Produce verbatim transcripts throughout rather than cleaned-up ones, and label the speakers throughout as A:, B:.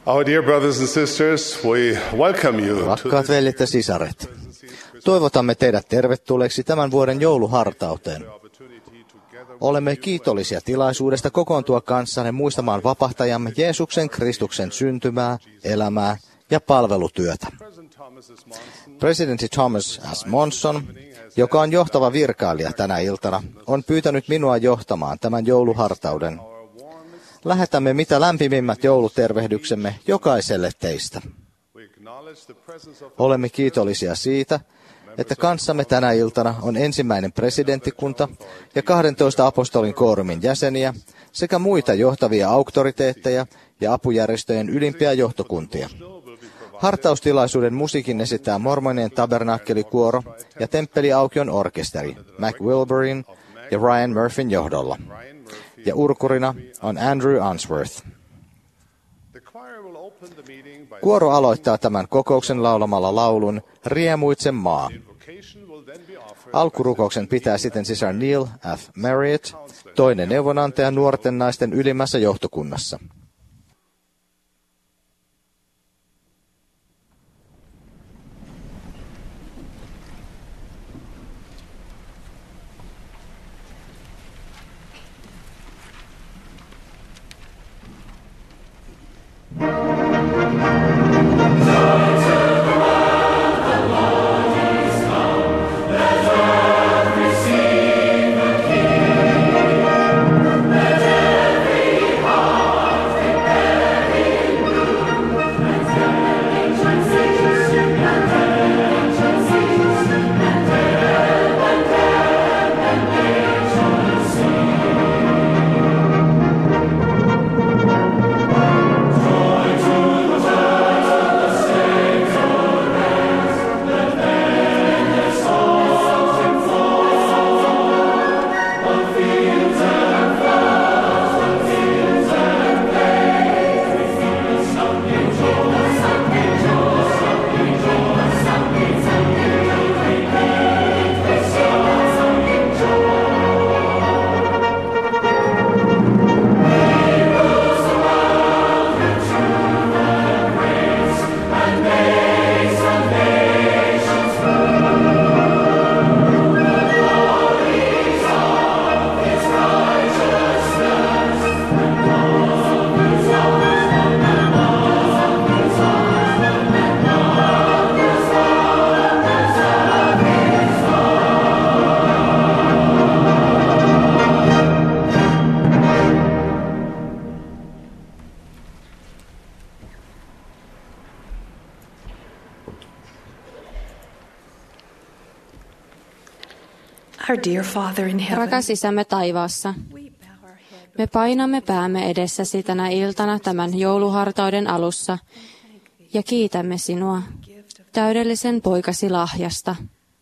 A: Our dear brothers and sisters, we welcome you.
B: Rakkaat veljet ja sisaret, toivotamme teidät tervetulleeksi tämän vuoden jouluhartauteen. Olemme kiitollisia tilaisuudesta kokoontua kanssanne muistamaan vapahtajamme Jeesuksen Kristuksen syntymää, elämää ja palvelutyötä. Presidentti Thomas S. Monson, joka on johtava virkailija tänä iltana, on pyytänyt minua johtamaan tämän jouluhartauden. Lähetämme mitä lämpimimmät joulutervehdyksemme jokaiselle teistä. Olemme kiitollisia siitä, että kanssamme tänä iltana on ensimmäinen presidenttikunta ja kahdentoista apostolin koorumin jäseniä sekä muita johtavia auktoriteetteja ja apujärjestöjen ylimpiä johtokuntia. Hartaustilaisuuden musiikin esittää Mormonien tabernakkelikuoro ja temppeliaukion orkesteri Mac Wilburin ja Ryan Murphyn johdolla. Ja urkurina on Andrew Unsworth. Kuoro aloittaa tämän kokouksen laulamalla laulun Riemuitse maa. Alkurukouksen pitää sitten sisar Neil F. Marriott, toinen neuvonantaja nuorten naisten ylimmässä johtokunnassa.
C: Rakas Isämme taivaassa, me painamme päämme edessäsi tänä iltana tämän jouluhartauden alussa ja kiitämme sinua täydellisen poikasi lahjasta.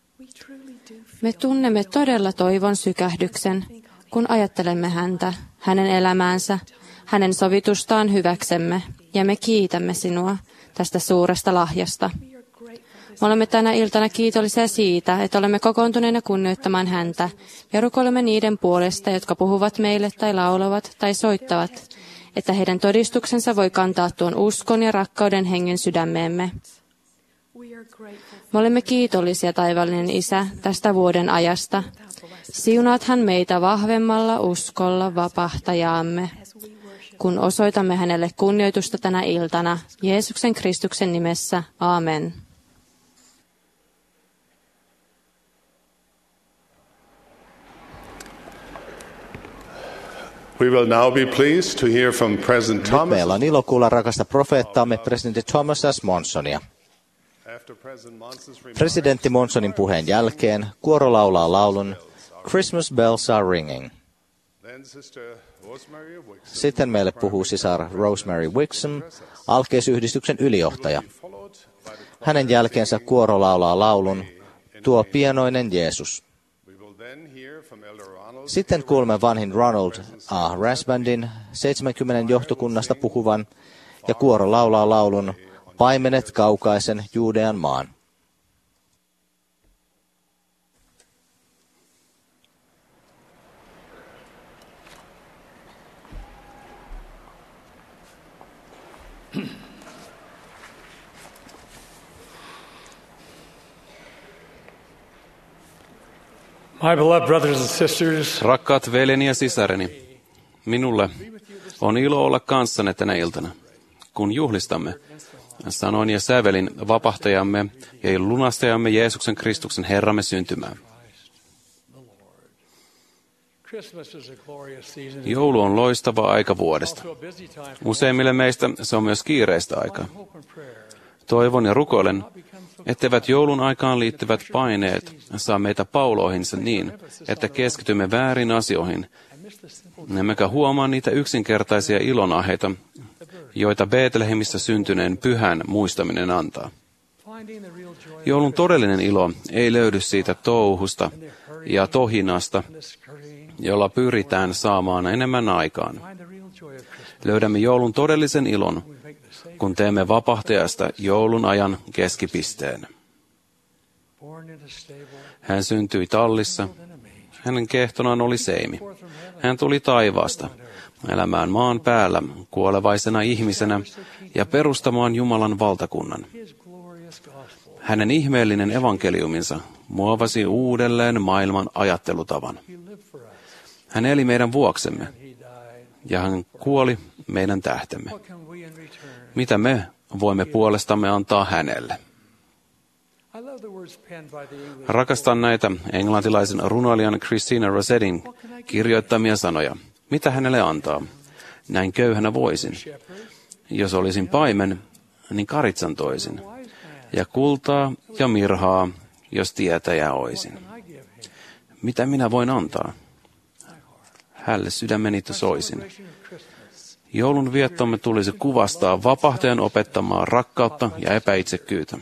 C: Me tunnemme todella toivon sykähdyksen, kun ajattelemme häntä, hänen elämäänsä, hänen sovitustaan hyväksemme, ja me kiitämme sinua tästä suuresta lahjasta. Me olemme tänä iltana kiitollisia siitä, että olemme kokoontuneena kunnioittamaan häntä ja rukoilemme niiden puolesta, jotka puhuvat meille tai laulavat tai soittavat, että heidän todistuksensa voi kantaa tuon uskon ja rakkauden hengen sydämeemme. Me olemme kiitollisia, taivaallinen Isä, tästä vuoden ajasta. Siunaathan meitä vahvemmalla uskolla vapahtajaamme, kun osoitamme hänelle kunnioitusta tänä iltana. Jeesuksen Kristuksen nimessä. Aamen.
A: We will now be pleased to hear from President Thomas.
B: Nyt meillä on ilo kuulla rakasta profeettaamme presidentti Thomas S. Monsonia. Presidentti Monsonin puheen jälkeen kuoro laulaa laulun Christmas Bells Are Ringing. Sitten meille puhuu sisar Rosemary Wixom, alkeisyhdistyksen ylijohtaja. Hänen jälkeensä kuoro laulaa laulun Tuo pienoinen Jeesus. Sitten kuulemme vanhin Ronald A. Rasbandin seitsemänkymmenen johtokunnasta puhuvan, ja kuoro laulaa laulun Paimenet kaukaisen Juudean maan.
D: My beloved brothers and sisters,
E: Rakkaat veljeni ja sisareni, minulle on ilo olla kanssanne tänä iltana, kun juhlistamme sanoin ja sävelin vapahtajamme ja lunastajamme Jeesuksen Kristuksen Herramme syntymää. Joulu on loistava aika vuodesta. Useimmille meistä se on myös kiireistä aikaa. Toivon ja rukoilen, etteivät joulun aikaan liittyvät paineet saa meitä pauloihinsa niin, että keskitymme väärin asioihin, emmekä huomaa niitä yksinkertaisia ilonaiheita, joita Betlehemissä syntyneen pyhän muistaminen antaa. Joulun todellinen ilo ei löydy siitä touhusta ja tohinasta, jolla pyritään saamaan enemmän aikaan. Löydämme joulun todellisen ilon, kun teemme vapahtajasta joulun ajan keskipisteen. Hän syntyi tallissa. Hänen kehtonaan oli seimi. Hän tuli taivaasta elämään maan päällä kuolevaisena ihmisenä ja perustamaan Jumalan valtakunnan. Hänen ihmeellinen evankeliuminsa muovasi uudelleen maailman ajattelutavan. Hän eli meidän vuoksemme ja hän kuoli meidän tähtemme. Mitä me voimme puolestamme antaa hänelle? Rakastan näitä englantilaisen runoilijan Christina Rossettin kirjoittamia sanoja. Mitä hänelle antaa? Näin köyhänä voisin. Jos olisin paimen, niin karitsan toisin. Ja kultaa ja mirhaa, jos tietäjä oisin. Mitä minä voin antaa? Hälle sydämeni soisin. Joulun viettomme tulisi kuvastaa vapahtajan opettamaa rakkautta ja epäitsekkyyttä.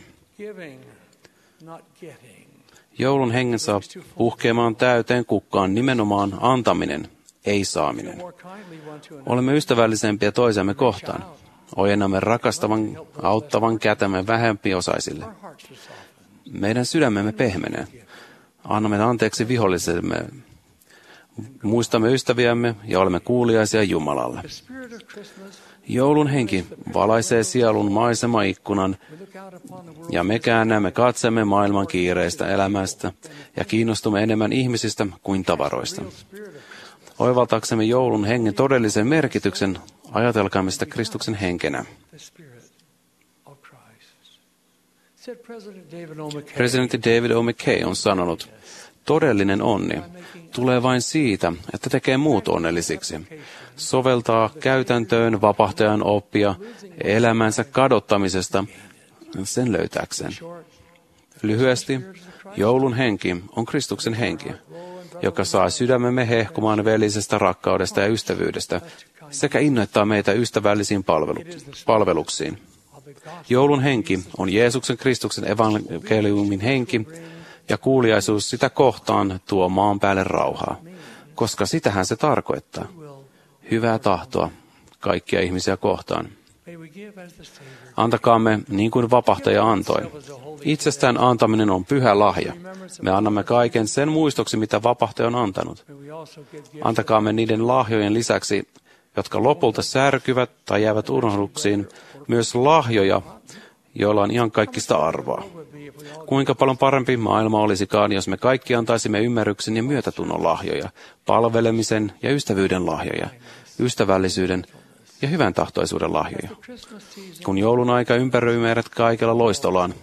E: Joulun hengen saa puhkeamaan täyteen kukkaan nimenomaan antaminen, ei saaminen. Olemme ystävällisempiä toisemme kohtaan. Ojennamme rakastavan, auttavan kätemme vähempiosaisille. Meidän sydämemme pehmenee. Annamme anteeksi vihollisemme. Muistamme ystäviämme ja olemme kuuliaisia Jumalalle. Joulun henki valaisee sielun maisemaikkunan ja me käännämme katsemme maailman kiireistä elämästä ja kiinnostumme enemmän ihmisistä kuin tavaroista. Oivaltaaksemme joulun hengen todellisen merkityksen, ajatelkaamme sitä Kristuksen henkenä. Presidentti David O. McKay on sanonut, todellinen onni tulee vain siitä, että tekee muut onnellisiksi. Soveltaa käytäntöön vapahtajan oppia elämänsä kadottamisesta sen löytääkseen. Lyhyesti, joulun henki on Kristuksen henki, joka saa sydämemme hehkumaan veljisestä rakkaudesta ja ystävyydestä sekä innoittaa meitä ystävällisiin palvelu- palveluksiin. Joulun henki on Jeesuksen Kristuksen evankeliumin henki, ja kuuliaisuus sitä kohtaan tuo maan päälle rauhaa, koska sitähän se tarkoittaa. Hyvää tahtoa kaikkia ihmisiä kohtaan. Antakaamme niin kuin vapahtaja antoi. Itsestään antaminen on pyhä lahja. Me annamme kaiken sen muistoksi, mitä vapahtaja on antanut. Antakaamme niiden lahjojen lisäksi, jotka lopulta särkyvät tai jäävät unohduksiin, myös lahjoja, joilla on ihan kaikista arvoa. Kuinka paljon parempi maailma olisikaan, jos me kaikki antaisimme ymmärryksen ja myötätunnon lahjoja, palvelemisen ja ystävyyden lahjoja, ystävällisyyden ja hyvän tahtoisuuden lahjoja. Kun joulun aika ympäröi meidät kaikella loistollaan,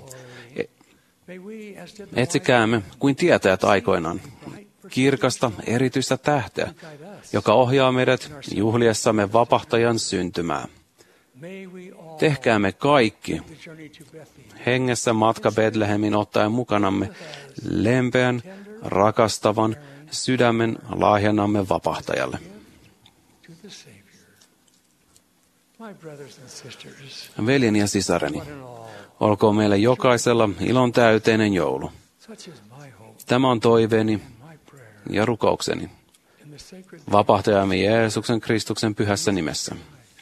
E: etsikäämme kuin tietäjät aikoinaan kirkasta erityistä tähteä, joka ohjaa meidät juhliessamme vapahtajan syntymää. Tehkäämme kaikki hengessä matka Betlehemin ottaen mukanamme lempeän, rakastavan sydämen lahjanamme vapahtajalle. Veljeni ja sisareni, olkoon meille jokaisella ilon täyteinen joulu. Tämä on toiveeni ja rukoukseni vapahtajamme Jeesuksen Kristuksen pyhässä nimessä.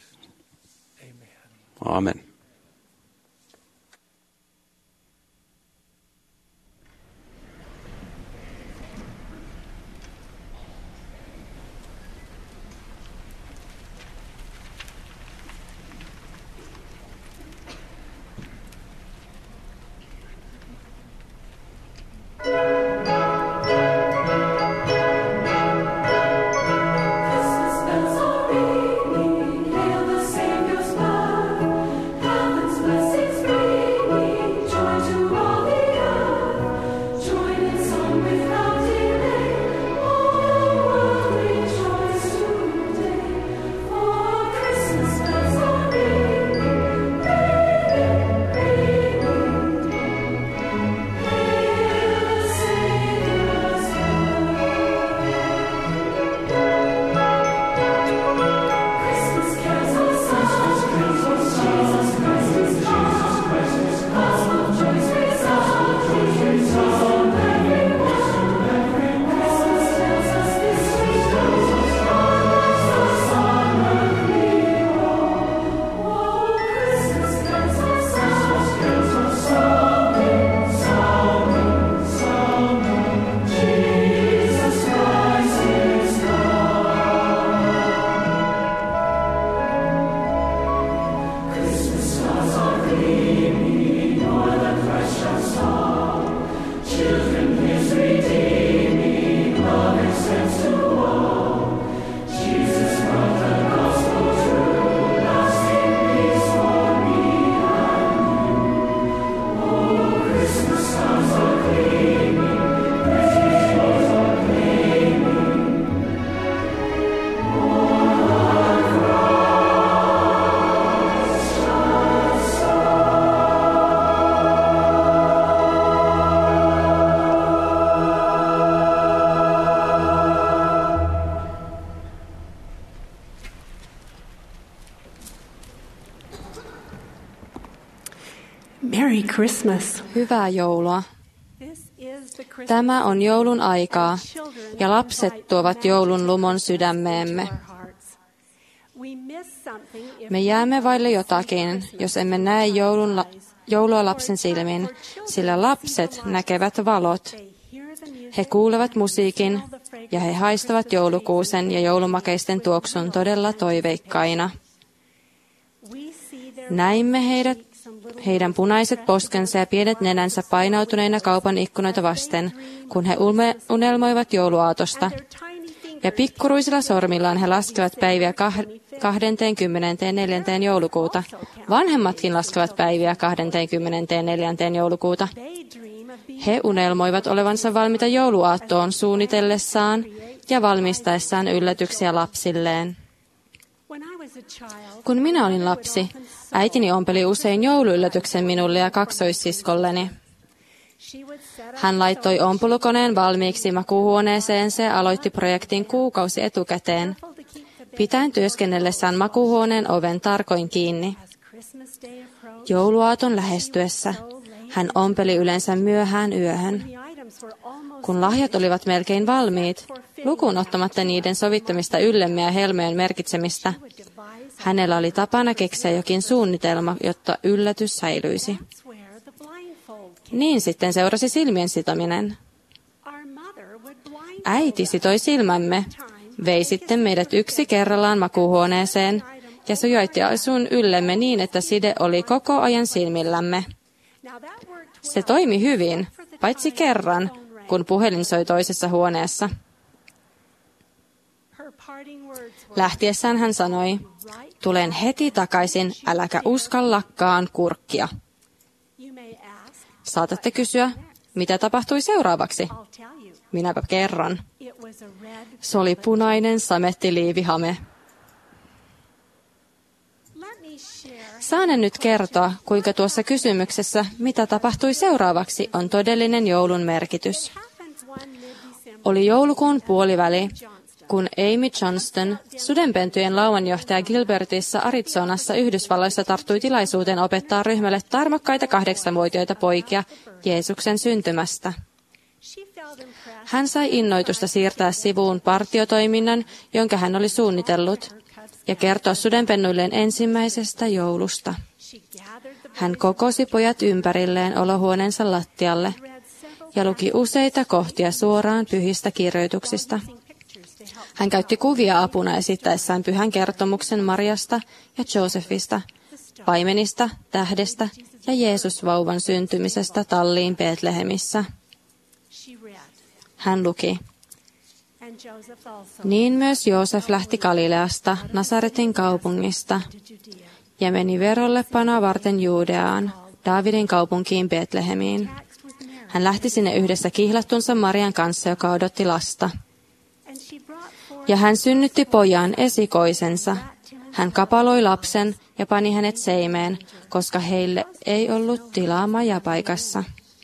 E: Amen.
F: Merry Christmas.
C: Hyvää joulua. Tämä on joulun aikaa, ja lapset tuovat joulun lumon sydämeemme. Me jäämme vaille jotakin, jos emme näe joulun la- joulua lapsen silmin, sillä lapset näkevät valot. He kuulevat musiikin, ja he haistavat joulukuusen ja joulumakeisten tuoksun todella toiveikkaina. Näimme heidät, heidän punaiset poskensa ja pienet nenänsä painautuneina kaupan ikkunoita vasten, kun he unelmoivat jouluaatosta. Ja pikkuruisilla sormillaan he laskevat päiviä kahdeskymmenesneljäs joulukuuta. Vanhemmatkin laskevat päiviä kahdeskymmenesneljäs joulukuuta. He unelmoivat olevansa valmiita jouluaattoon suunnitellessaan ja valmistaessaan yllätyksiä lapsilleen. Kun minä olin lapsi, äitini ompeli usein jouluyllätyksen minulle ja kaksoissiskolleni. Hän laittoi ompulukoneen valmiiksi makuuhuoneeseensa ja aloitti projektin kuukausi etukäteen, pitäen työskennellessään makuuhuoneen oven tarkoin kiinni. Jouluaaton lähestyessä hän ompeli yleensä myöhään yöhön. Kun lahjat olivat melkein valmiit, lukuun ottamatta niiden sovittamista yllemme ja helmeen merkitsemistä, hänellä oli tapana keksiä jokin suunnitelma, jotta yllätys säilyisi. Niin sitten seurasi silmien sitominen. Äiti sitoi silmämme, vei sitten meidät yksi kerrallaan makuuhuoneeseen ja sujoitti asuun yllemme niin, että side oli koko ajan silmillämme. Se toimi hyvin, paitsi kerran, kun puhelin soi toisessa huoneessa. Lähtiessään hän sanoi, tulen heti takaisin, äläkä uskallakaan kurkkia. Saatatte kysyä, mitä tapahtui seuraavaksi? Minäpä kerron. Se oli punainen samettiliivihame. Saanen nyt kertoa, kuinka tuossa kysymyksessä, mitä tapahtui seuraavaksi, on todellinen joulun merkitys. Oli joulukuun puoliväli, kun Amy Johnston, sudenpentujen lauanjohtaja Gilbertissa Arizonassa Yhdysvalloissa tarttui tilaisuuteen opettaa ryhmälle tarmokkaita kahdeksanvuotiaita poikia Jeesuksen syntymästä. Hän sai innoitusta siirtää sivuun partiotoiminnan, jonka hän oli suunnitellut, ja kertoa sudenpennuilleen ensimmäisestä joulusta. Hän kokosi pojat ympärilleen olohuoneensa lattialle ja luki useita kohtia suoraan pyhistä kirjoituksista. Hän käytti kuvia apuna esittäessään pyhän kertomuksen Mariasta ja Joosefista, paimenista, tähdestä ja Jeesusvauvan syntymisestä talliin Betlehemissä. Hän luki. Niin myös Joosef lähti Galileasta, Nasaretin kaupungista, ja meni verollepanoa varten Juudeaan, Daavidin kaupunkiin Betlehemiin. Hän lähti sinne yhdessä kihlattunsa Marian kanssa, joka odotti lasta. Ja hän synnytti pojan esikoisensa. Hän kapaloi lapsen ja pani hänet seimeen, koska heille ei ollut tilaa majapaikassa.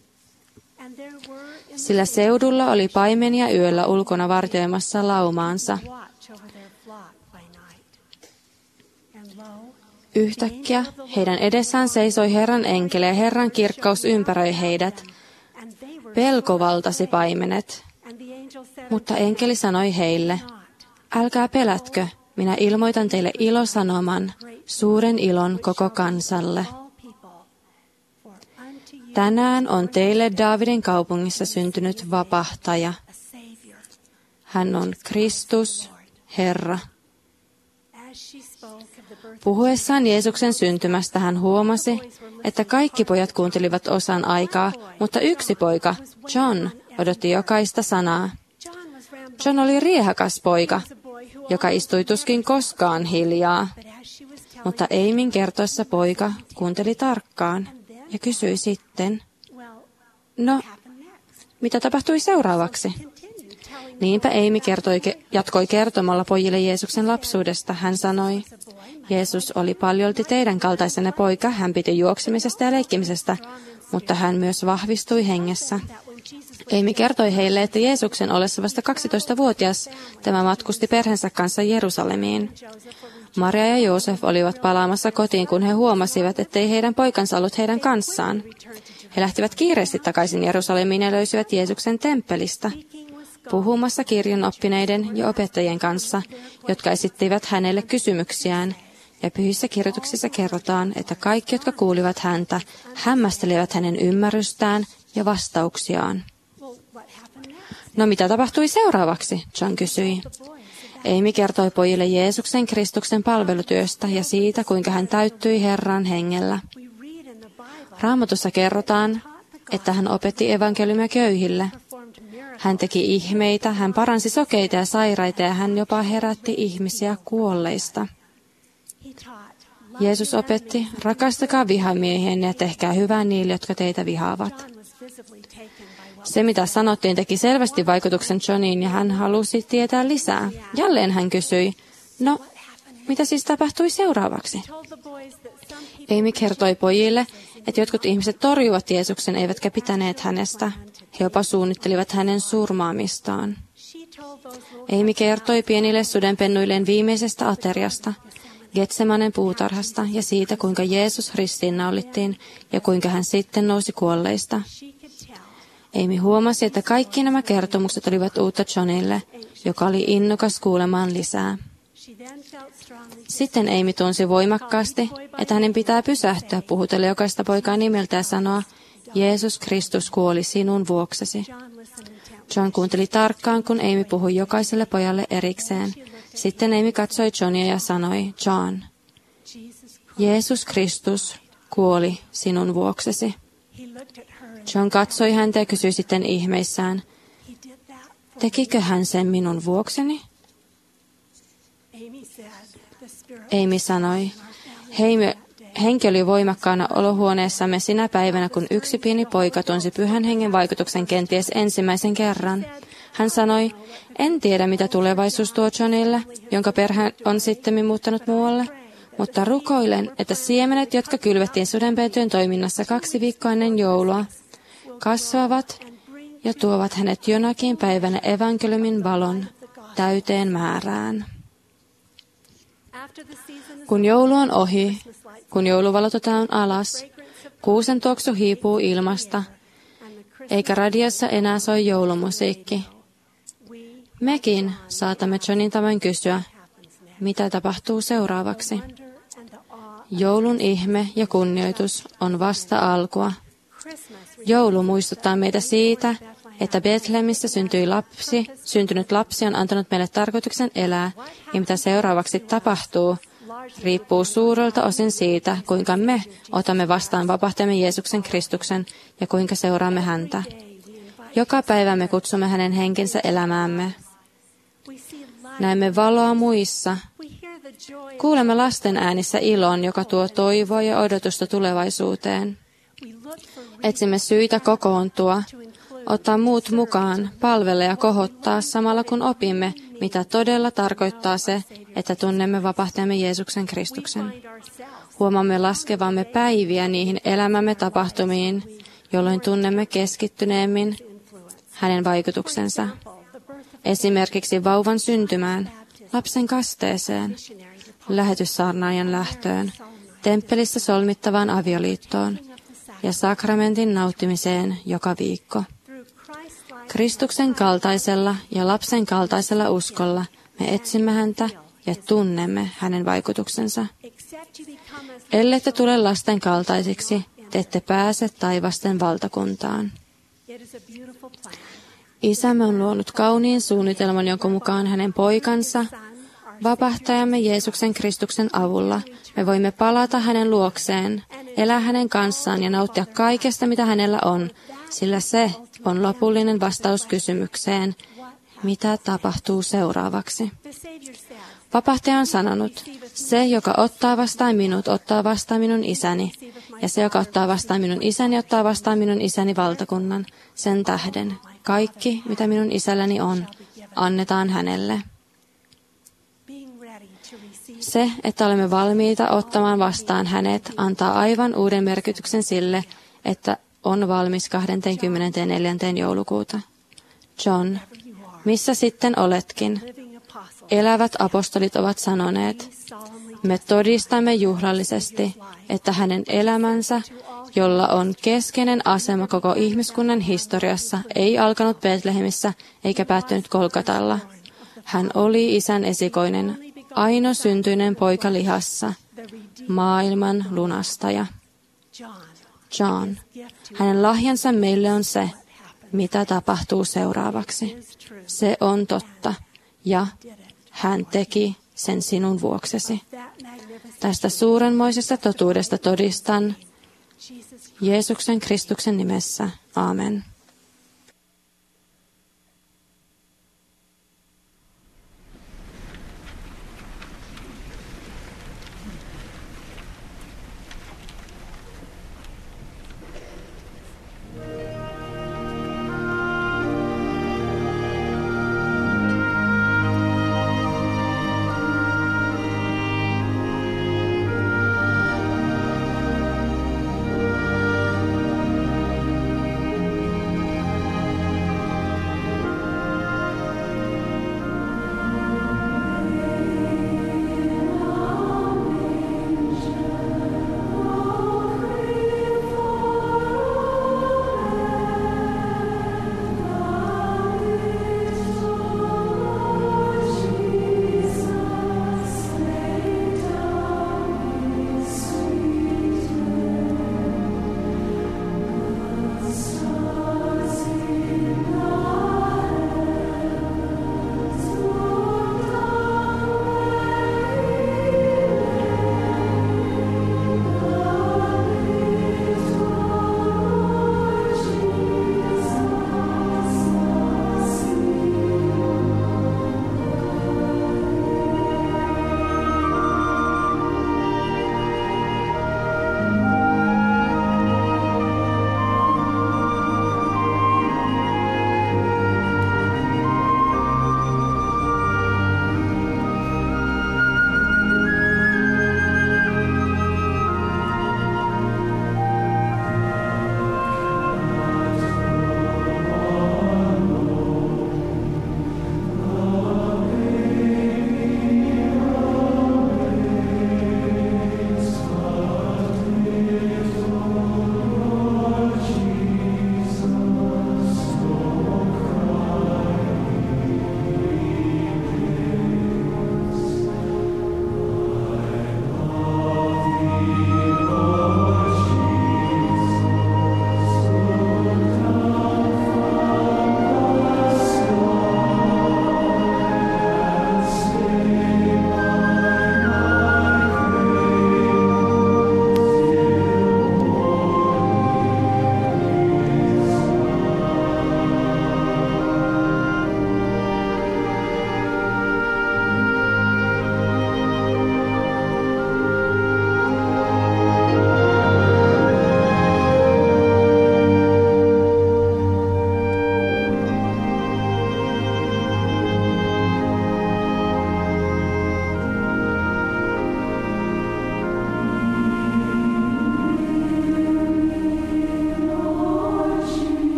C: Sillä seudulla oli paimenia yöllä ulkona vartioimassa laumaansa. Yhtäkkiä heidän edessään seisoi Herran enkeli ja Herran kirkkaus ympäröi heidät. Pelko valtasi paimenet. Mutta enkeli sanoi heille, älkää pelätkö, minä ilmoitan teille ilosanoman, suuren ilon koko kansalle. Tänään on teille Daavidin kaupungissa syntynyt vapahtaja. Hän on Kristus, Herra. Puhuessaan Jeesuksen syntymästä hän huomasi, että kaikki pojat kuuntelivat osan aikaa, mutta yksi poika, John, odotti jokaista sanaa. John oli riehakas poika, joka istui tuskin koskaan hiljaa, mutta Amyn kertoessa poika kuunteli tarkkaan ja kysyi sitten, no, mitä tapahtui seuraavaksi? Niinpä Amy kertoi, jatkoi kertomalla pojille Jeesuksen lapsuudesta. Hän sanoi, Jeesus oli paljolti teidän kaltaisenne poika, hän piti juoksemisesta ja leikkimisestä, mutta hän myös vahvistui hengessä. Amy kertoi heille, että Jeesuksen ollessa vasta kaksitoistavuotias tämä matkusti perheensä kanssa Jerusalemiin. Maria ja Joosef olivat palaamassa kotiin, kun he huomasivat, ettei heidän poikansa ollut heidän kanssaan. He lähtivät kiireesti takaisin Jerusalemiin ja löysivät Jeesuksen temppelistä, puhumassa kirjan oppineiden ja opettajien kanssa, jotka esittivät hänelle kysymyksiään. Ja pyhissä kirjoituksissa kerrotaan, että kaikki, jotka kuulivat häntä, hämmästelivät hänen ymmärrystään ja vastauksiaan. No mitä tapahtui seuraavaksi, John kysyi. Amy kertoi pojille Jeesuksen Kristuksen palvelutyöstä ja siitä, kuinka hän täyttyi Herran hengellä. Raamatussa kerrotaan, että hän opetti evankeliumia köyhille. Hän teki ihmeitä, hän paransi sokeita ja sairaita ja hän jopa herätti ihmisiä kuolleista. Jeesus opetti, rakastakaa vihamiehen ja tehkää hyvää niille, jotka teitä vihaavat. Se, mitä sanottiin, teki selvästi vaikutuksen Johniin ja hän halusi tietää lisää. Jälleen hän kysyi, no, mitä siis tapahtui seuraavaksi? Amy kertoi pojille, että jotkut ihmiset torjuvat Jeesuksen eivätkä pitäneet hänestä. He jopa suunnittelivat hänen surmaamistaan. Amy kertoi pienille sudenpennuilleen viimeisestä ateriasta, Getsemanen puutarhasta ja siitä, kuinka Jeesus ristiinnaulittiin ja kuinka hän sitten nousi kuolleista. Amy huomasi, että kaikki nämä kertomukset olivat uutta Johnille, joka oli innokas kuulemaan lisää. Sitten Amy tunsi voimakkaasti, että hänen pitää pysähtyä puhutella jokaista poikaa nimeltä ja sanoa, Jeesus Kristus kuoli sinun vuoksesi. John kuunteli tarkkaan, kun Amy puhui jokaiselle pojalle erikseen. Sitten Amy katsoi Johnia ja sanoi, John, Jeesus Kristus kuoli sinun vuoksesi. John katsoi häntä ja kysyi sitten ihmeissään, tekikö hän sen minun vuokseni? Amy sanoi, Heime, henki oli voimakkaana olohuoneessamme sinä päivänä, kun yksi pieni poika tunsi pyhän hengen vaikutuksen kenties ensimmäisen kerran. Hän sanoi, en tiedä mitä tulevaisuus tuo Johnille, jonka perhe on sittemmin muuttanut muualle, mutta rukoilen, että siemenet, jotka kylvettiin sudenpentujen toiminnassa kaksi viikkoa ennen joulua, kasvavat ja tuovat hänet jonakin päivänä evankeliumin valon täyteen määrään. Kun joulu on ohi, kun jouluvalot otetaan alas, kuusen tuoksu hiipuu ilmasta, eikä radiossa enää soi joulumusiikki. Mekin saatamme Johnin tavoin kysyä, mitä tapahtuu seuraavaksi. Joulun ihme ja kunnioitus on vasta alkua. Joulu muistuttaa meitä siitä, että Betlehemissä syntyi lapsi, syntynyt lapsi on antanut meille tarkoituksen elää, ja mitä seuraavaksi tapahtuu, riippuu suurelta osin siitä, kuinka me otamme vastaan vapahtajamme Jeesuksen Kristuksen ja kuinka seuraamme häntä. Joka päivä me kutsumme hänen henkensä elämäämme. Näemme valoa muissa. Kuulemme lasten äänissä ilon, joka tuo toivoa ja odotusta tulevaisuuteen. Etsimme syitä kokoontua, ottaa muut mukaan, palvella ja kohottaa samalla kun opimme, mitä todella tarkoittaa se, että tunnemme vapahtajamme Jeesuksen Kristuksen. Huomaamme laskevamme päiviä niihin elämämme tapahtumiin, jolloin tunnemme keskittyneemmin hänen vaikutuksensa. Esimerkiksi vauvan syntymään, lapsen kasteeseen, lähetyssaarnaajan lähtöön, temppelissä solmittavaan avioliittoon ja sakramentin nauttimiseen joka viikko. Kristuksen kaltaisella ja lapsen kaltaisella uskolla me etsimme häntä ja tunnemme hänen vaikutuksensa. Ellette tule lasten kaltaisiksi, te ette pääse taivasten valtakuntaan. Isämme on luonut kauniin suunnitelman, jonka mukaan hänen poikansa, vapahtajamme Jeesuksen Kristuksen avulla, me voimme palata hänen luokseen, elää hänen kanssaan ja nauttia kaikesta, mitä hänellä on, sillä se on lopullinen vastaus kysymykseen, mitä tapahtuu seuraavaksi. Vapahtaja on sanonut, se, joka ottaa vastaan minut, ottaa vastaan minun isäni, ja se, joka ottaa vastaan minun isäni, ottaa vastaan minun isäni valtakunnan. Sen tähden kaikki, mitä minun isälläni on, annetaan hänelle. Se, että olemme valmiita ottamaan vastaan hänet, antaa aivan uuden merkityksen sille, että on valmis kahdeskymmenesneljäs joulukuuta. John, missä sitten oletkin? Elävät apostolit ovat sanoneet, Me todistamme juhlallisesti, että hänen elämänsä, jolla on keskeinen asema koko ihmiskunnan historiassa, ei alkanut Betlehemissä eikä päättynyt Golgatalla. Hän oli Isän esikoinen, aino syntyinen poika lihassa, maailman lunastaja. John, hänen lahjansa meille on se, mitä tapahtuu seuraavaksi. Se on totta, ja hän teki sen sinun vuoksesi. Tästä suurenmoisesta totuudesta todistan Jeesuksen Kristuksen nimessä. Aamen.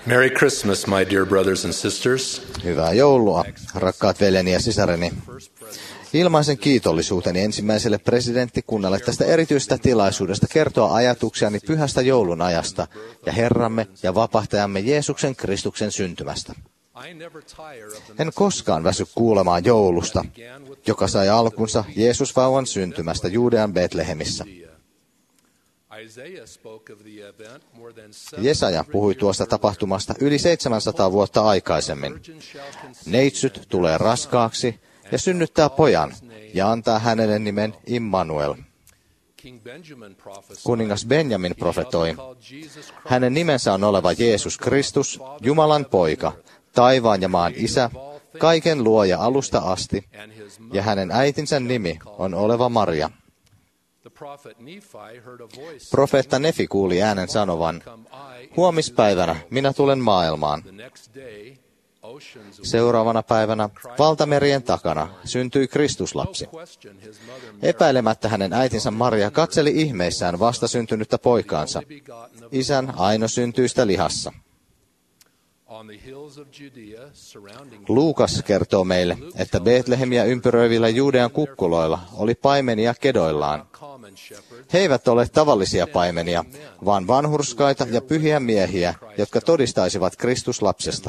F: Merry Christmas, my dear brothers and sisters.
B: Hyvää joulua, rakkaat veljeni ja sisareni. Ilmaisen kiitollisuuteni ensimmäiselle presidenttikunnalle tästä erityisestä tilaisuudesta kertoa ajatuksiani pyhästä joulun ajasta ja Herramme ja vapahtajamme Jeesuksen Kristuksen syntymästä. En koskaan väsy kuulemaan joulusta, joka sai alkunsa Jeesusvauvan syntymästä Juudean Betlehemissä. Jesaja puhui tuosta tapahtumasta yli seitsemänsataa vuotta aikaisemmin. Neitsyt tulee raskaaksi ja synnyttää pojan ja antaa hänelle nimen Immanuel. Kuningas Benjamin profetoi, hänen nimensä on oleva Jeesus Kristus, Jumalan poika, taivaan ja maan isä, kaiken luoja alusta asti, ja hänen äitinsä nimi on oleva Maria. Profeetta Nefi kuuli äänen sanovan, huomispäivänä minä tulen maailmaan. Seuraavana päivänä valtamerien takana syntyi Kristuslapsi. Epäilemättä hänen äitinsä Maria katseli ihmeissään vastasyntynyttä poikaansa, isän ainosyntyistä lihassa. Luukas kertoo meille, että Betlehemiä ympäröivillä Juudean kukkuloilla oli paimenia kedoillaan. He eivät ole tavallisia paimenia, vaan vanhurskaita ja pyhiä miehiä, jotka todistaisivat Kristuslapsesta.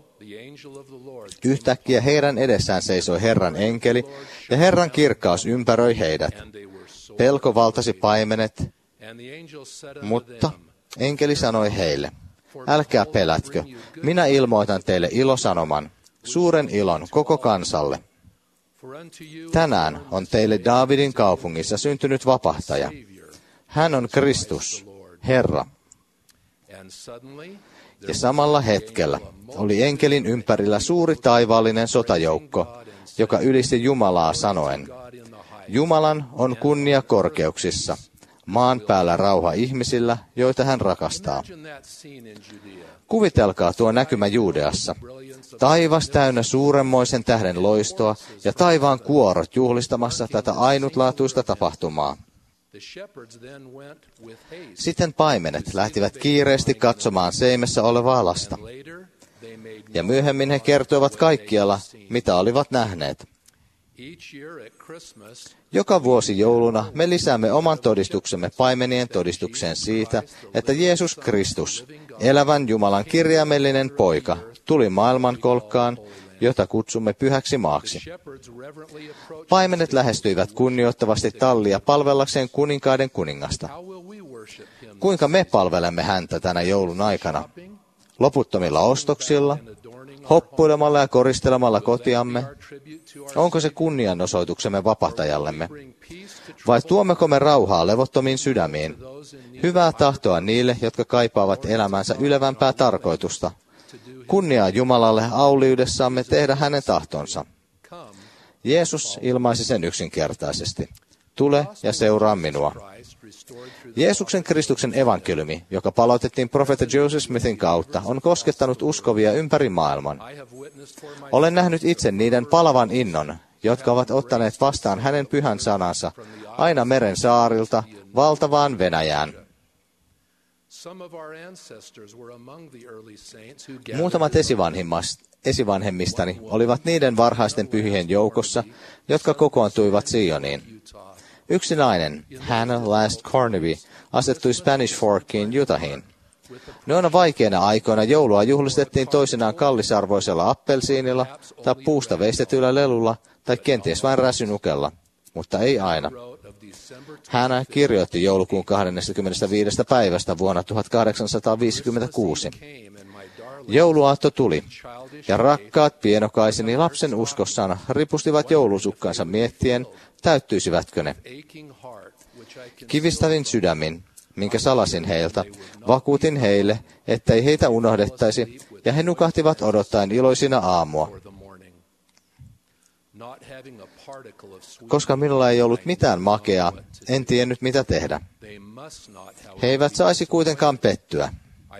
B: Yhtäkkiä heidän edessään seisoi Herran enkeli, ja Herran kirkkaus ympäröi heidät. Pelko valtasi paimenet, mutta enkeli sanoi heille, älkää pelätkö, minä ilmoitan teille ilosanoman, suuren ilon koko kansalle. Tänään on teille Daavidin kaupungissa syntynyt vapahtaja. Hän on Kristus, Herra. Ja samalla hetkellä oli enkelin ympärillä suuri taivaallinen sotajoukko, joka ylisti Jumalaa sanoen, Jumalan on kunnia korkeuksissa, maan päällä rauha ihmisillä, joita hän rakastaa. Kuvitelkaa tuo näkymä Juudeassa. Taivas täynnä suuremmoisen tähden loistoa ja taivaan kuorot juhlistamassa tätä ainutlaatuista tapahtumaa. Sitten paimenet lähtivät kiireesti katsomaan seimessä olevaa lasta. Ja myöhemmin he kertoivat kaikkialla, mitä olivat nähneet. Joka vuosi jouluna me lisäämme oman todistuksemme paimenien todistukseen siitä, että Jeesus Kristus, elävän Jumalan kirjaimellinen poika, tuli maailmankolkkaan, jota kutsumme pyhäksi maaksi. Paimenet lähestyivät kunnioittavasti tallia palvellakseen kuninkaiden kuningasta. Kuinka me palvelemme häntä tänä joulun aikana? Loputtomilla ostoksilla, hoppuilemalla ja koristelemalla kotiamme? Onko se kunnianosoituksemme vapahtajallemme? Vai tuommeko me rauhaa levottomiin sydämiin? Hyvää tahtoa niille, jotka kaipaavat elämänsä ylevämpää tarkoitusta. Kunniaa Jumalalle auliudessamme tehdä hänen tahtonsa. Jeesus ilmaisi sen yksinkertaisesti. Tule ja seuraa minua. Jeesuksen Kristuksen evankeliumi, joka palautettiin profeetta Joseph Smithin kautta, on koskettanut uskovia ympäri maailman. Olen nähnyt itse niiden palavan innon, jotka ovat ottaneet vastaan hänen pyhän sanansa aina meren saarilta valtavaan Venäjään. Muutamat esivanhemmistani olivat niiden varhaisten pyhien joukossa, jotka kokoontuivat Sioniin. Yksi nainen, Hannah Last Carnaby, asettui Spanish Forkiin Utahiin. Noina vaikeina aikoina joulua juhlistettiin toisinaan kallisarvoisella appelsiinilla tai puusta veistetyllä lelulla tai kenties vain räsynukella, mutta ei aina. Hannah kirjoitti joulukuun kahdeskymmenesviides päivästä vuonna tuhatkahdeksansataaviisikymmentäkuusi. Jouluaatto tuli, ja rakkaat pienokaiseni lapsen uskossaan ripustivat joulusukkansa miettien, täyttyisivätkö ne. Kivistävin sydämin, minkä salasin heiltä, vakuutin heille, ettei heitä unohdettaisi, ja he nukahtivat odottaen iloisina aamua. Koska minulla ei ollut mitään makeaa, en tiennyt mitä tehdä. He eivät saisi kuitenkaan pettyä.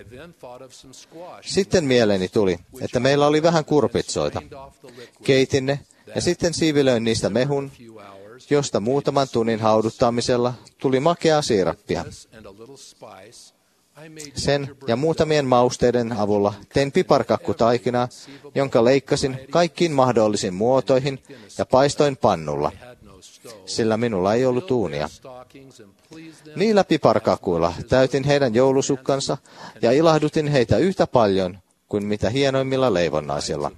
B: Sitten mieleeni tuli, että meillä oli vähän kurpitsoita. Keitin ne ja sitten siivilöin niistä mehun, josta muutaman tunnin hauduttamisella tuli makeaa siirappia. Sen ja muutamien mausteiden avulla tein piparkakkutaikinaa, jonka leikkasin kaikkiin mahdollisiin muotoihin ja paistoin pannulla, sillä minulla ei ollut uunia. Niillä piparkakuilla täytin heidän joulusukkansa ja ilahdutin heitä yhtä paljon kuin mitä hienoimmilla leivonnaisilla.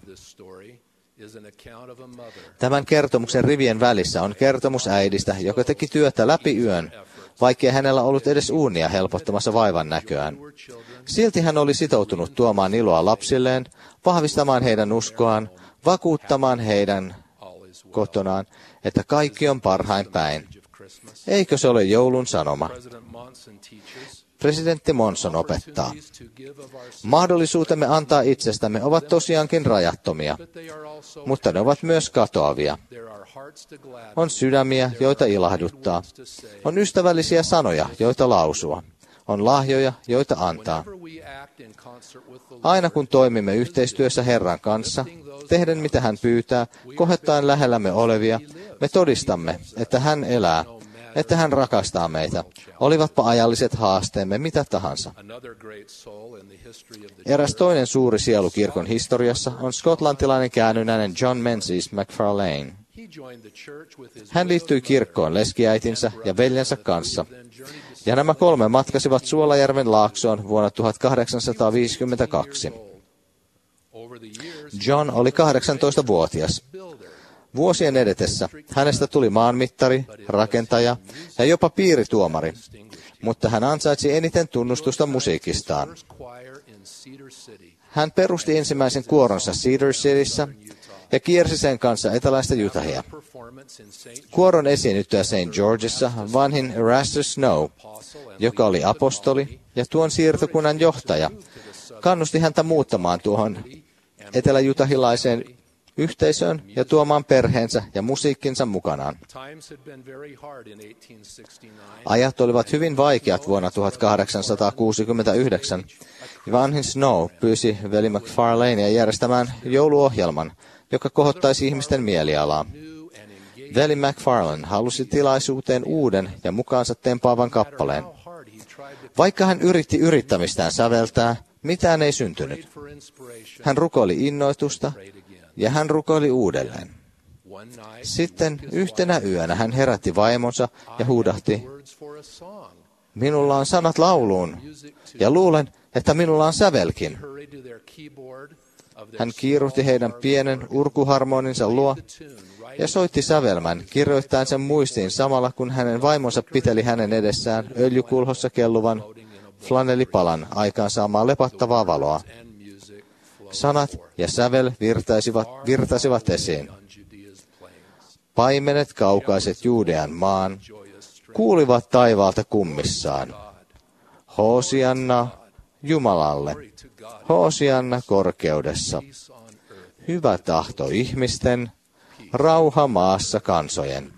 B: Tämän kertomuksen rivien välissä on kertomus äidistä, joka teki työtä läpi yön, vaikkei hänellä ollut edes uunia helpottamassa vaivan näköään. Silti hän oli sitoutunut tuomaan iloa lapsilleen, vahvistamaan heidän uskoaan, vakuuttamaan heidän kotonaan, että kaikki on parhain päin. Eikö se ole joulun sanoma? Presidentti Monson opettaa. Mahdollisuutemme antaa itsestämme ovat tosiaankin rajattomia, mutta ne ovat myös katoavia. On sydämiä, joita ilahduttaa. On ystävällisiä sanoja, joita lausua. On lahjoja, joita antaa. Aina kun toimimme yhteistyössä Herran kanssa, tehden mitä hän pyytää, kohettaen lähellämme olevia, me todistamme, että hän elää, että hän rakastaa meitä, olivatpa ajalliset haasteemme mitä tahansa. Eräs toinen suuri sielu kirkon historiassa on skotlantilainen käännynnäinen John Menzies MacFarlane. Hän liittyi kirkkoon leskiäitinsä ja veljensä kanssa, ja nämä kolme matkasivat Suolajärven laaksoon vuonna tuhatkahdeksansataaviisikymmentäkaksi. John oli kahdeksantoistavuotias. Vuosien edetessä hänestä tuli maanmittari, rakentaja ja jopa piirituomari, mutta hän ansaitsi eniten tunnustusta musiikistaan. Hän perusti ensimmäisen kuoronsa Cedar Cityssä ja kiersi sen kanssa eteläistä Utahia. Kuoron esiinnyttyä Saint Georgeissa vanhin Erastus Snow, joka oli apostoli ja tuon siirtokunnan johtaja, kannusti häntä muuttamaan tuohon etelä-jutahilaiseen yhteisöön ja tuomaan perheensä ja musiikkinsa mukanaan. Ajat olivat hyvin vaikeat vuonna tuhatkahdeksansataakuusikymmentäyhdeksän, ja vanhin Snow pyysi veli MacFarlanea järjestämään jouluohjelman, joka kohottaisi ihmisten mielialaa. Veli MacFarlane halusi tilaisuuteen uuden ja mukaansa tempaavan kappaleen. Vaikka hän yritti yrittämistään säveltää, mitään ei syntynyt. Hän rukoili innoitusta, ja hän rukoili uudelleen. Sitten yhtenä yönä hän herätti vaimonsa ja huudahti, minulla on sanat lauluun, ja luulen, että minulla on sävelkin. Hän kiiruhti heidän pienen urkuharmoninsa luo ja soitti sävelmän, kirjoittaen sen muistiin samalla, kun hänen vaimonsa piteli hänen edessään öljykulhossa kelluvan flanellipalan aikaansaamaa lepattavaa valoa. Sanat ja sävel virtaisivat, virtasivat esiin. Paimenet kaukaiset Juudean maan kuulivat taivaalta kummissaan. Hoosianna Jumalalle, Hoosianna korkeudessa. Hyvä tahto ihmisten, rauha maassa kansojen.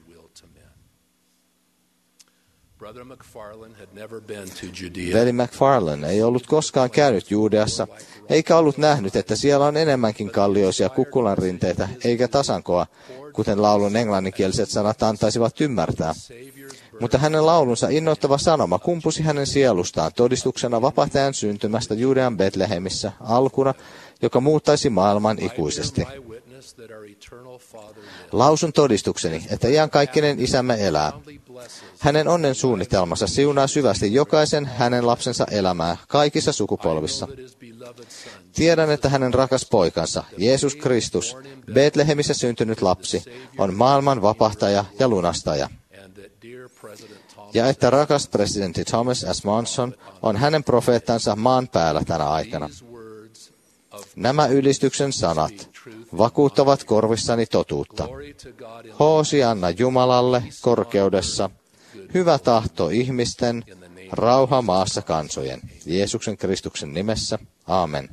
B: Veli MacFarlane ei ollut koskaan käynyt Juudeassa, eikä ollut nähnyt, että siellä on enemmänkin kallioisia kukkulanrinteitä, eikä tasankoa, kuten laulun englanninkieliset sanat antaisivat ymmärtää. Mutta hänen laulunsa innoittava sanoma kumpusi hänen sielustaan todistuksena vapahtajan syntymästä Juudean Betlehemissä alkuna, joka muuttaisi maailman ikuisesti. Lausun todistukseni, että iankaikkinen isämme elää. Hänen onnen suunnitelmansa siunaa syvästi jokaisen hänen lapsensa elämää kaikissa sukupolvissa. Tiedän, että hänen rakas poikansa, Jeesus Kristus, Betlehemissä syntynyt lapsi, on maailman vapahtaja ja lunastaja. Ja että rakas presidentti Thomas S. Monson on hänen profeettansa maan päällä tänä aikana. Nämä ylistyksen sanat vakuuttavat korvissani totuutta. Hoosianna Jumalalle korkeudessa, hyvä tahto ihmisten, rauha maassa kansojen. Jeesuksen Kristuksen nimessä. Aamen.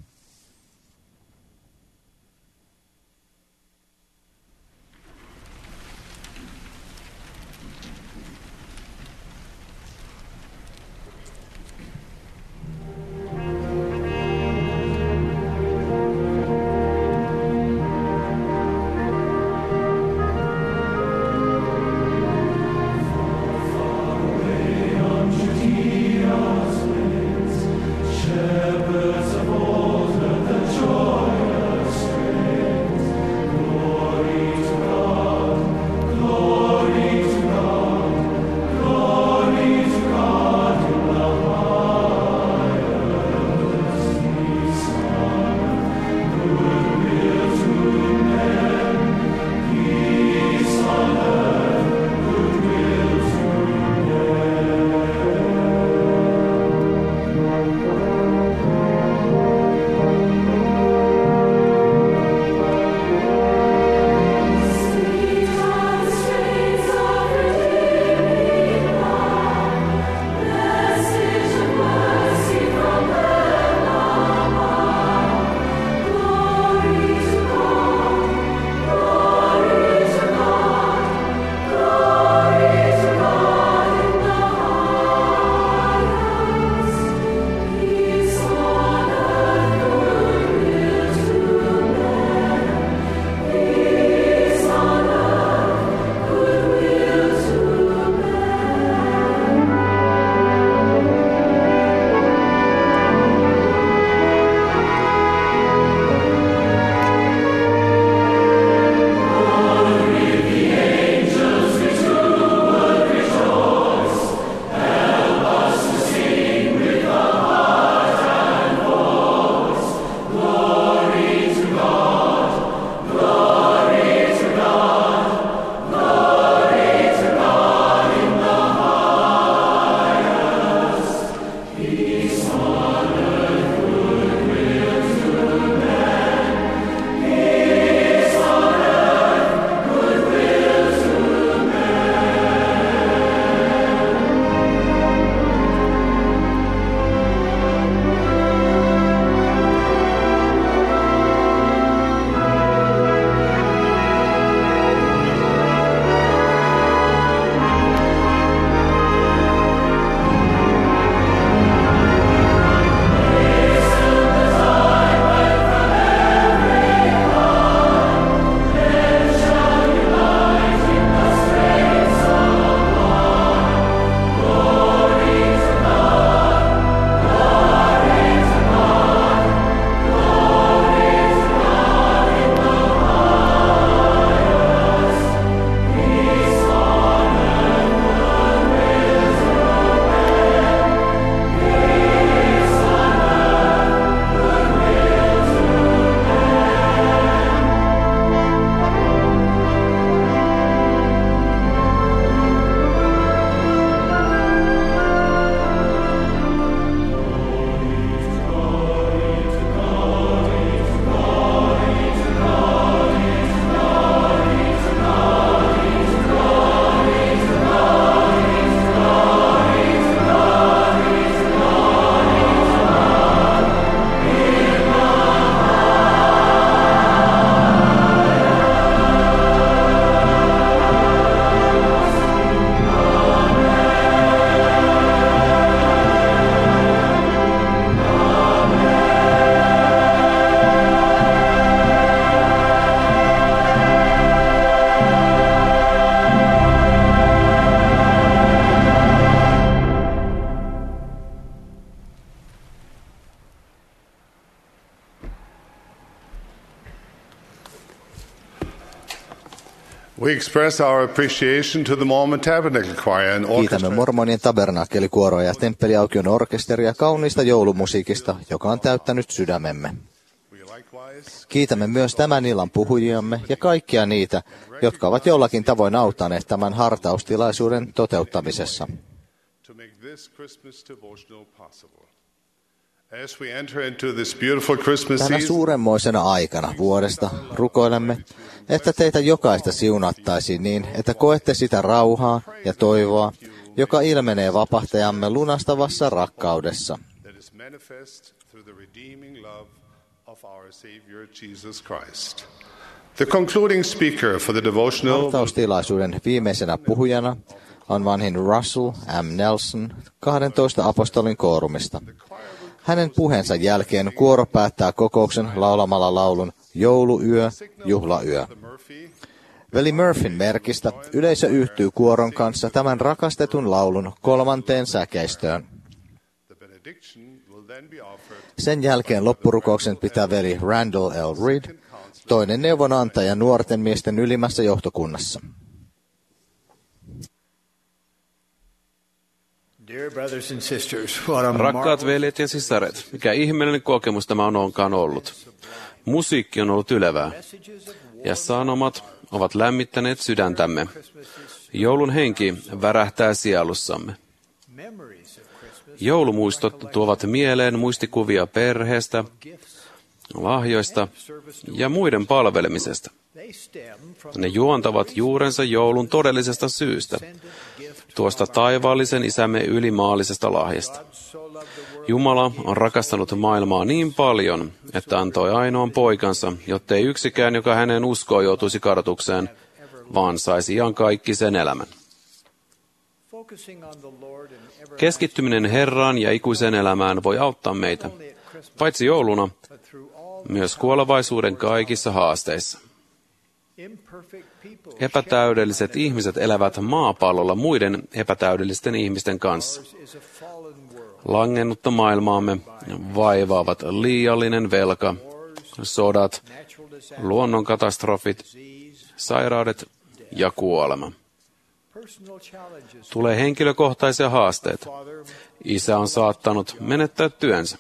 A: We express our appreciation to the Mormon Tabernacle Choir and
B: Kiitämme
A: Orchestra.
B: mormonien tabernaakelikuoroa ja temppeliaukion orkesteria kauniista joulumusiikista, joka on täyttänyt sydämemme. Kiitämme myös tämän illan puhujiamme ja kaikkia niitä, jotka ovat jollakin tavoin auttaneet tämän hartaustilaisuuden toteuttamisessa. Tänä suuremmoisena aikana vuodesta rukoilemme, että teitä jokaista siunattaisiin niin, että koette sitä rauhaa ja toivoa, joka ilmenee vapahtajamme lunastavassa rakkaudessa.
A: The concluding speaker for the devotional
B: Hartaustilaisuuden viimeisenä puhujana on vanhin Russell M. Nelson kahdentoista apostolin koorumista. Hänen puheensa jälkeen kuoro päättää kokouksen laulamalla laulun Jouluyö, juhlayö. Veli Murphyn merkistä yleisö yhtyy kuoron kanssa tämän rakastetun laulun kolmanteen säkeistöön. Sen jälkeen loppurukouksen pitää veli Randall L. Reed, toinen neuvonantaja nuorten miesten ylimmässä johtokunnassa.
E: Rakkaat veljet ja sisaret, mikä ihmeellinen kokemus tämä on onkaan ollut. Musiikki on ollut ylevää ja sanomat ovat lämmittäneet sydäntämme. Joulun henki värähtää sielussamme. Joulumuistot tuovat mieleen muistikuvia perheestä, lahjoista ja muiden palvelemisesta. Ne juontavat juurensa joulun todellisesta syystä, tuosta taivaallisen isämme ylimaallisesta lahjasta. Jumala on rakastanut maailmaa niin paljon, että antoi ainoan poikansa, jottei yksikään, joka häneen uskoo, joutuisi kadotukseen, vaan saisi iankaikkisen elämän. Keskittyminen Herraan ja ikuiseen elämään voi auttaa meitä, paitsi jouluna, myös kuolevaisuuden kaikissa haasteissa. Epätäydelliset ihmiset elävät maapallolla muiden epätäydellisten ihmisten kanssa. Langennutta maailmaamme vaivaavat liiallinen velka, sodat, luonnonkatastrofit, sairaudet ja kuolema. Tulee henkilökohtaisia haasteita. Isä on saattanut menettää työnsä.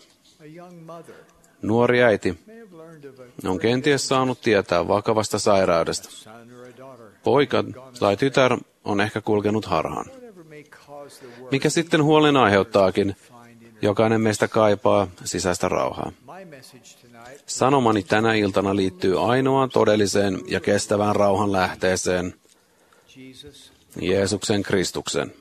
E: Nuori äiti on kenties saanut tietää vakavasta sairaudesta. Poika tai tytär on ehkä kulkenut harhaan. Mikä sitten huolen aiheuttaakin, jokainen meistä kaipaa sisäistä rauhaa. Sanomani tänä iltana liittyy ainoaan todelliseen ja kestävään rauhan lähteeseen, Jeesuksen Kristuksen,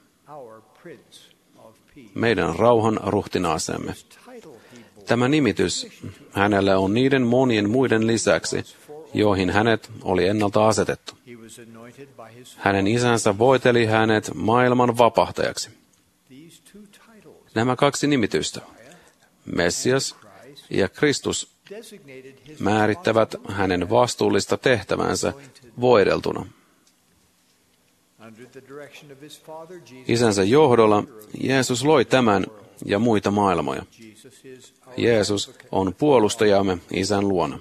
E: meidän rauhan ruhtinaaseemme. Tämä nimitys hänelle on niiden monien muiden lisäksi, joihin hänet oli ennalta asetettu. Hänen isänsä voiteli hänet maailman vapahtajaksi. Nämä kaksi nimitystä, Messias ja Kristus, määrittävät hänen vastuullista tehtävänsä voideltuna. Isänsä johdolla Jeesus loi tämän ja muita maailmoja. Jeesus on puolustajamme Isän luona.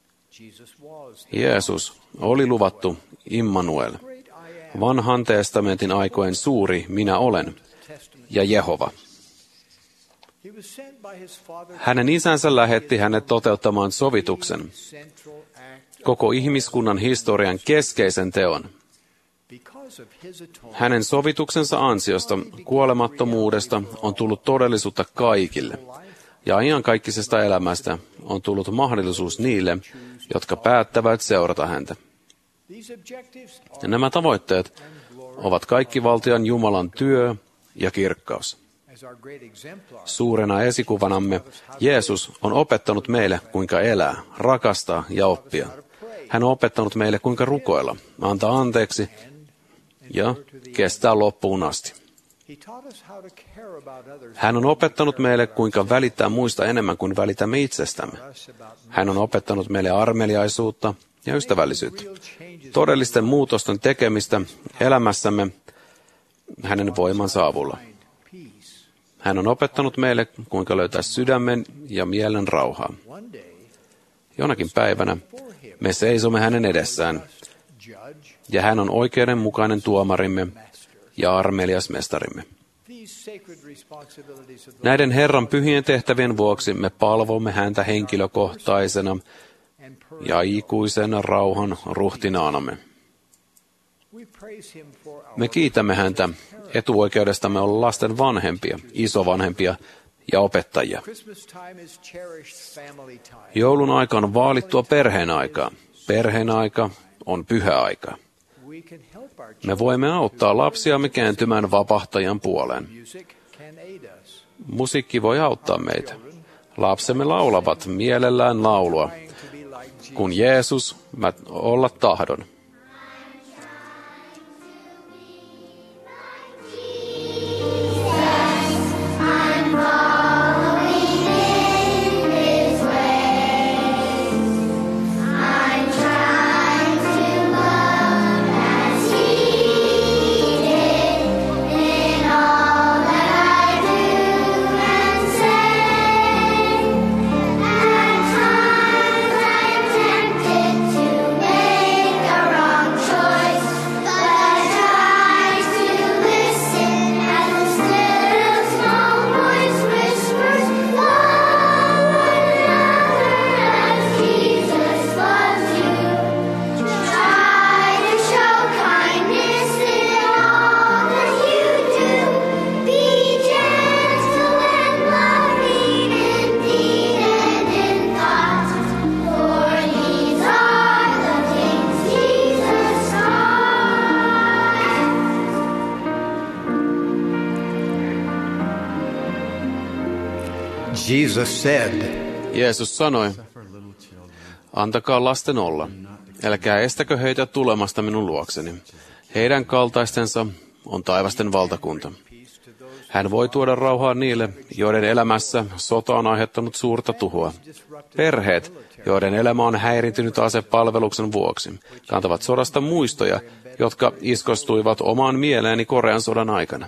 E: Jeesus oli luvattu Immanuel, vanhan testamentin aikojen suuri minä olen ja Jehova. Hänen isänsä lähetti hänet toteuttamaan sovituksen, koko ihmiskunnan historian keskeisen teon. Hänen sovituksensa ansiosta kuolemattomuudesta on tullut todellisuutta kaikille, ja iankaikkisesta elämästä on tullut mahdollisuus niille, jotka päättävät seurata häntä. Ja nämä tavoitteet ovat kaikki valtian Jumalan työ ja kirkkaus. Suurena esikuvanamme Jeesus on opettanut meille, kuinka elää, rakastaa ja oppia. Hän on opettanut meille, kuinka rukoilla, antaa anteeksi ja kestää loppuun asti. Hän on opettanut meille, kuinka välittää muista enemmän kuin välitämme itsestämme. Hän on opettanut meille armeliaisuutta ja ystävällisyyttä, todellisten muutosten tekemistä elämässämme hänen voimansa avulla. Hän on opettanut meille, kuinka löytää sydämen ja mielen rauhaa. Jonakin päivänä me seisomme hänen edessään, ja hän on oikeudenmukainen tuomarimme ja armelias mestarimme. Näiden Herran pyhien tehtävien vuoksi me palvomme häntä henkilökohtaisena ja ikuisen rauhan ruhtinaanamme. Me kiitämme häntä etuoikeudestamme olla lasten vanhempia, isovanhempia ja opettajia. Joulun aika on vaalittua perheen aikaa. Perheen aika on pyhä aika. Me voimme auttaa lapsiamme kääntymään vapahtajan puoleen. Musiikki voi auttaa meitä. Lapsemme laulavat mielellään laulua, kun Jeesus mä olla tahdon.
G: Jesus said,
E: Jeesus sanoi, antakaa lasten olla, älkää estäkö heitä tulemasta minun luokseni. Heidän kaltaistensa on taivasten valtakunta. Hän voi tuoda rauhaa niille, joiden elämässä sota on aiheuttanut suurta tuhoa. Perheet, joiden elämä on häiriintynyt asepalveluksen vuoksi, kantavat sodasta muistoja, jotka iskostuivat omaan mieleeni Korean sodan aikana.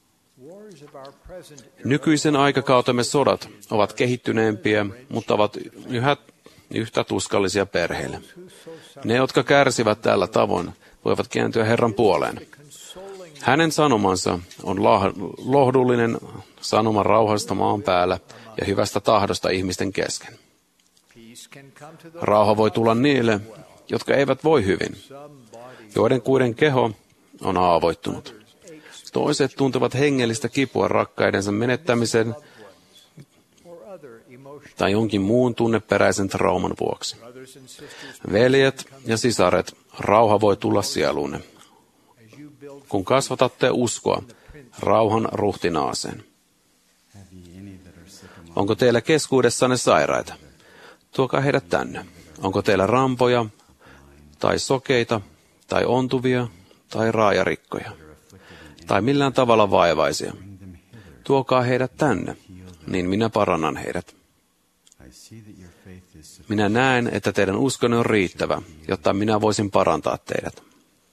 E: Nykyisen aikakautemme sodat ovat kehittyneempiä, mutta ovat yhä yhtä tuskallisia perheille. Ne, jotka kärsivät tällä tavoin, voivat kääntyä Herran puoleen. Hänen sanomansa on lohdullinen sanoma rauhasta maan päällä ja hyvästä tahdosta ihmisten kesken. Rauha voi tulla niille, jotka eivät voi hyvin, joiden kuiden keho on haavoittunut. Toiset tuntevat hengellistä kipua rakkaidensa menettämisen tai jonkin muun tunneperäisen trauman vuoksi. Veljet ja sisaret, rauha voi tulla sieluunne, kun kasvatatte uskoa rauhan ruhtinaaseen. Onko teillä keskuudessanne sairaita? Tuokaa heidät tänne. Onko teillä rampoja, tai sokeita, tai ontuvia, tai raajarikkoja, tai millään tavalla vaivaisia? Tuokaa heidät tänne, niin minä parannan heidät. Minä näen, että teidän uskonne on riittävä, jotta minä voisin parantaa teidät.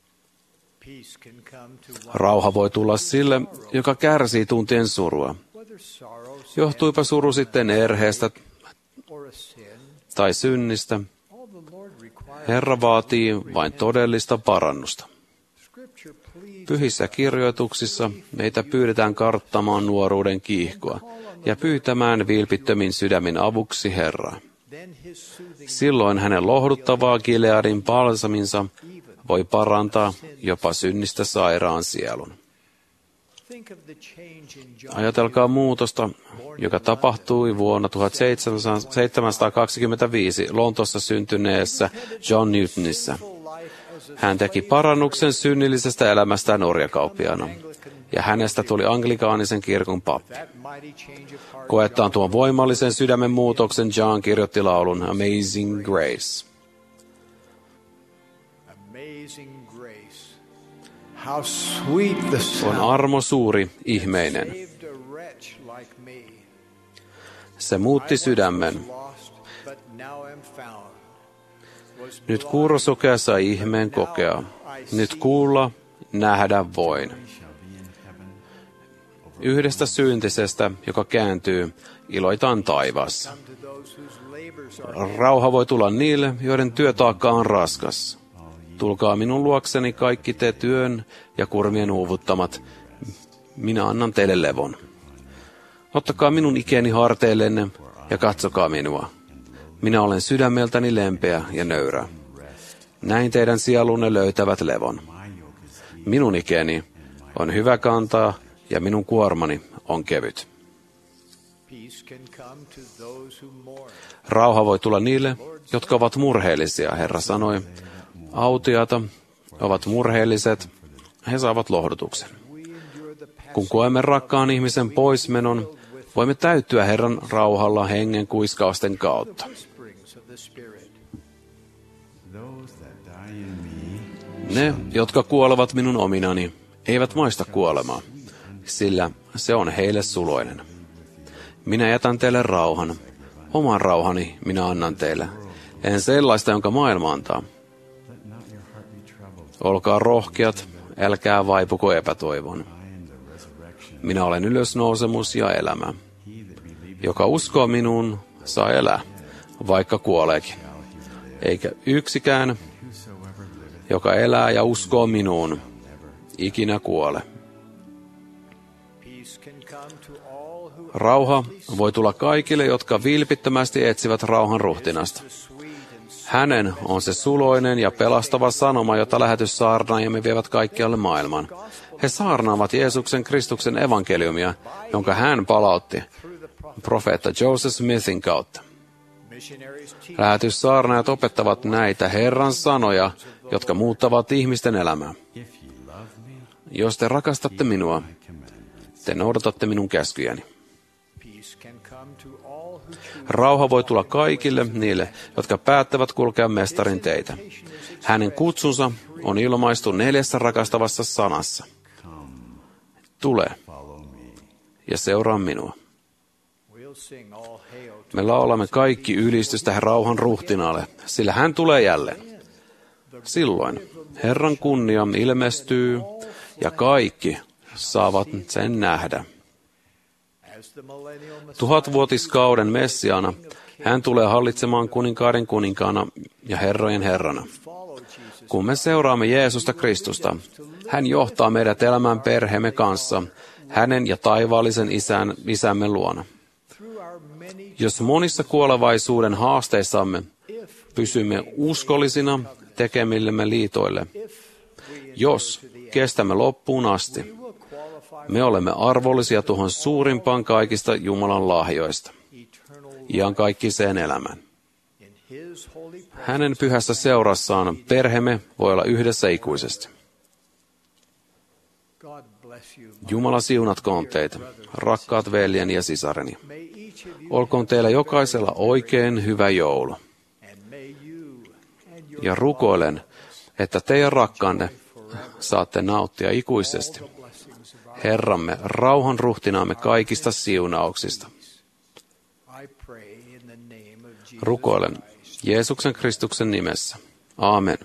E: Rauha voi tulla sille, joka kärsii tuntien surua. Johtuipa suru sitten erheestä tai synnistä. Herra vaatii vain todellista parannusta. Pyhissä kirjoituksissa meitä pyydetään karttamaan nuoruuden kiihkoa ja pyytämään vilpittömin sydämin avuksi Herraa. Silloin hänen lohduttavaa Gileadin palsaminsa voi parantaa jopa synnistä sairaan sielun. Ajatelkaa muutosta, joka tapahtui vuonna tuhatseitsemänsataakaksikymmentäviisi Lontoossa syntyneessä John Newtonissa. Hän teki parannuksen synnillisestä elämästään orjakauppiaana, ja hänestä tuli anglikaanisen kirkon pappi. Koettaan tuon voimallisen sydämen muutoksen, John kirjoitti laulun Amazing Grace. On armo suuri, ihmeinen. Se muutti sydämen. Nyt kuurosokea sai ihmeen kokea. Nyt kuulla, nähdä voin. Yhdestä syntisestä, joka kääntyy, iloitaan taivaassa. Rauha voi tulla niille, joiden työtaakka on raskas. Tulkaa minun luokseni kaikki te työn ja kurmien uuvuttamat. Minä annan teille levon. Ottakaa minun ikäni harteillenne ja katsokaa minua. Minä olen sydämeltäni lempeä ja nöyrä. Näin teidän sielunne löytävät levon. Minun ikäni on hyvä kantaa ja minun kuormani on kevyt. Rauha voi tulla niille, jotka ovat murheellisia, Herra sanoi. Autiata ovat murheelliset, he saavat lohdutuksen. Kun koemme rakkaan ihmisen poismenon, voimme täyttyä Herran rauhalla hengen kuiskausten kautta. Ne, jotka kuolevat minun ominani, eivät maista kuolemaa, sillä se on heille suloinen. Minä jätän teille rauhan, oman rauhani minä annan teille, en sellaista, jonka maailma antaa. Olkaa rohkeat, älkää vaipuko epätoivon. Minä olen ylösnousemus ja elämä. Joka uskoo minuun, saa elää, vaikka kuoleekin. Eikä yksikään, joka elää ja uskoo minuun, ikinä kuole. Rauha voi tulla kaikille, jotka vilpittömästi etsivät rauhan ruhtinasta. Hänen on se suloinen ja pelastava sanoma, jota lähetyssaarnaajamme vievät kaikkialle maailmaan. He saarnaavat Jeesuksen Kristuksen evankeliumia, jonka hän palautti profeetta Joseph Smithin kautta. Lähetyssaarnaajat opettavat näitä Herran sanoja, jotka muuttavat ihmisten elämää. Jos te rakastatte minua, te noudatatte minun käskyjäni. Rauha voi tulla kaikille niille, jotka päättävät kulkea mestarin teitä. Hänen kutsunsa on ilmaistu neljässä rakastavassa sanassa. Tule ja seuraa minua. Me laulamme kaikki ylistystä rauhan ruhtinaalle, sillä hän tulee jälleen. Silloin Herran kunnia ilmestyy ja kaikki saavat sen nähdä. Tuhatvuotiskauden Messiaana hän tulee hallitsemaan kuninkaiden kuninkaana ja herrojen herrana. Kun me seuraamme Jeesusta Kristusta, hän johtaa meidät elämään perheemme kanssa, hänen ja taivaallisen isän, isämme luona. Jos monissa kuolevaisuuden haasteissamme pysymme uskollisina tekemillemme liitoille, jos kestämme loppuun asti, me olemme arvollisia tuohon suurimpaan kaikista Jumalan lahjoista, iankaikkiseen elämään. Hänen pyhässä seurassaan perheemme voi olla yhdessä ikuisesti. Jumala siunatkoon teitä, rakkaat veljeni ja sisareni. Olkoon teillä jokaisella oikein hyvä joulu. Ja rukoilen, että teidän rakkaanne saatte nauttia ikuisesti Herramme, rauhan ruhtinaamme kaikista siunauksista. Rukoilen Jeesuksen Kristuksen nimessä. Aamen.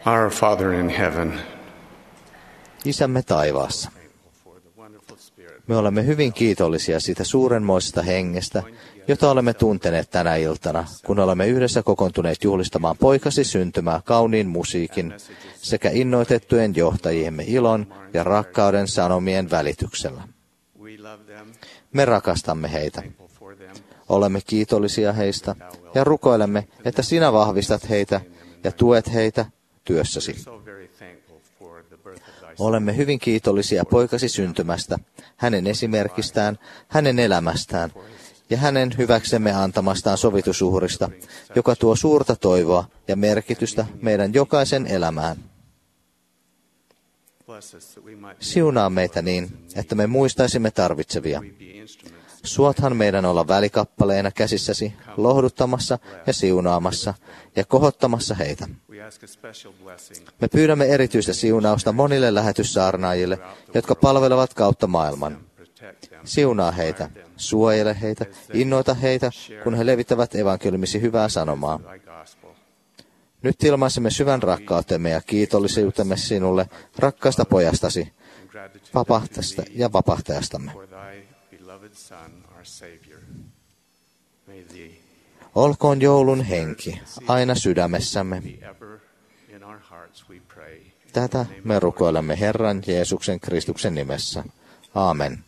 A: Our Father in heaven,
B: Isämme taivaassa. Me olemme hyvin kiitollisia siitä suurenmoisesta hengestä, jota olemme tunteneet tänä iltana, kun olemme yhdessä kokoontuneet juhlistamaan poikasi syntymää kauniin musiikin sekä innoitettujen johtajiemme ilon ja rakkauden sanomien välityksellä. Me rakastamme heitä. Olemme kiitollisia heistä ja rukoilemme, että sinä vahvistat heitä ja tuet heitä työssäsi. Olemme hyvin kiitollisia poikasi syntymästä, hänen esimerkistään, hänen elämästään ja hänen hyväksemme antamastaan sovitusuhrista, joka tuo suurta toivoa ja merkitystä meidän jokaisen elämään. Siunaa meitä niin, että me muistaisimme tarvitsevia. Suothan meidän olla välikappaleena käsissäsi, lohduttamassa ja siunaamassa ja kohottamassa heitä. Me pyydämme erityistä siunausta monille lähetyssaarnaajille, jotka palvelevat kautta maailman. Siunaa heitä, suojele heitä, innoita heitä, kun he levittävät evankeliumisi hyvää sanomaa. Nyt ilmaisemme syvän rakkautemme ja kiitollisuutemme sinulle, rakkaasta pojastasi, vapahtajasta ja vapahtajastamme. Olkoon joulun henki aina sydämessämme. Tätä me rukoilemme Herran Jeesuksen Kristuksen nimessä. Aamen.